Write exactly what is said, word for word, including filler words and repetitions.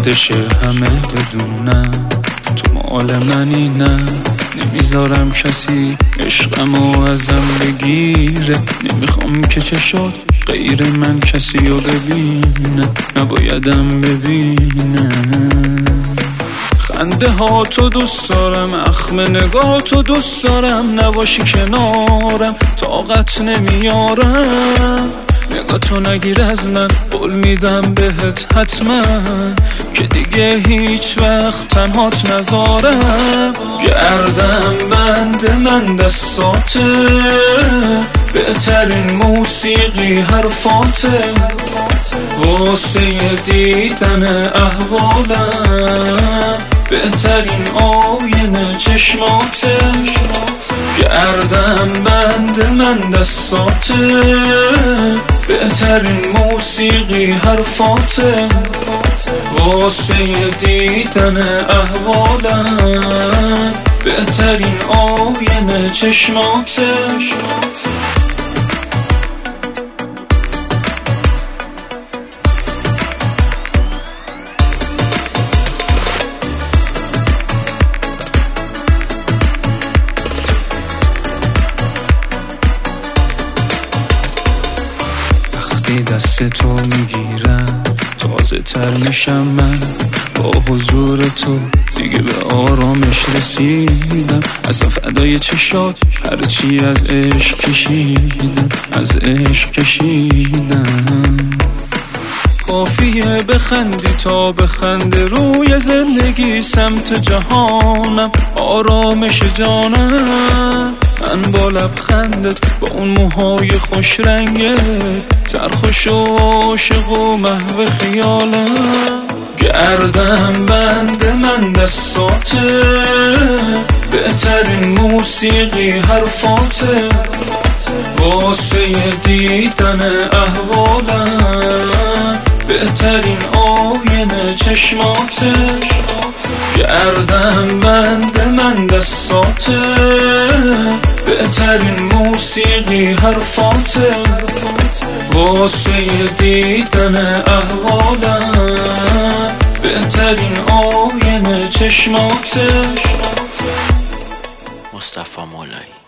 وقتشه همه بدونم تو مال منی، نه نمیذارم کسی عشقمو ازم بگیره. نمیخوام که چشات غیر من کسی رو ببینه، نبایدم ببینه. خنده ها تو دوست دارم، اخم نگاه تو دوست دارم، نباشی کنارم طاقت نمیارم. نگاه تو نگیر از من، قول میدم بهت حتما که دیگه هیچ وقت تنهات نذارم. گردم بند من دستاته، بهترین موسیقی حرفاته، واسه دیدن احوالم بهترین آینه چشماته. گردم بند من دستاته، بهترین موسیقی حرفاته، واسه دیدن احوالم بهترین آینه چشماته. دست تو میگیرم تازه تر میشم من، با حضور تو دیگه به آرامش رسیدم. اصلا فدای چشات هرچی از عشق کشیدم، از عشق کشیدم. کافیه بخندی تا بخنده روی زندگی، سمت جهانم آرامش جانم. من با لبخندت، با اون موهای خوش رنگت، سرخوش و عاشق و محو خیالم. گردم بند من دستاته، بهترین موسیقی حرفاته، واسه دیدن احوالم بهترین آینه چشماته. گردم بند من دستاته، بهترین موسیقی حرفاته، واسه دیدن احوالم بهترین آینه چشماته. مصطفی مولایی.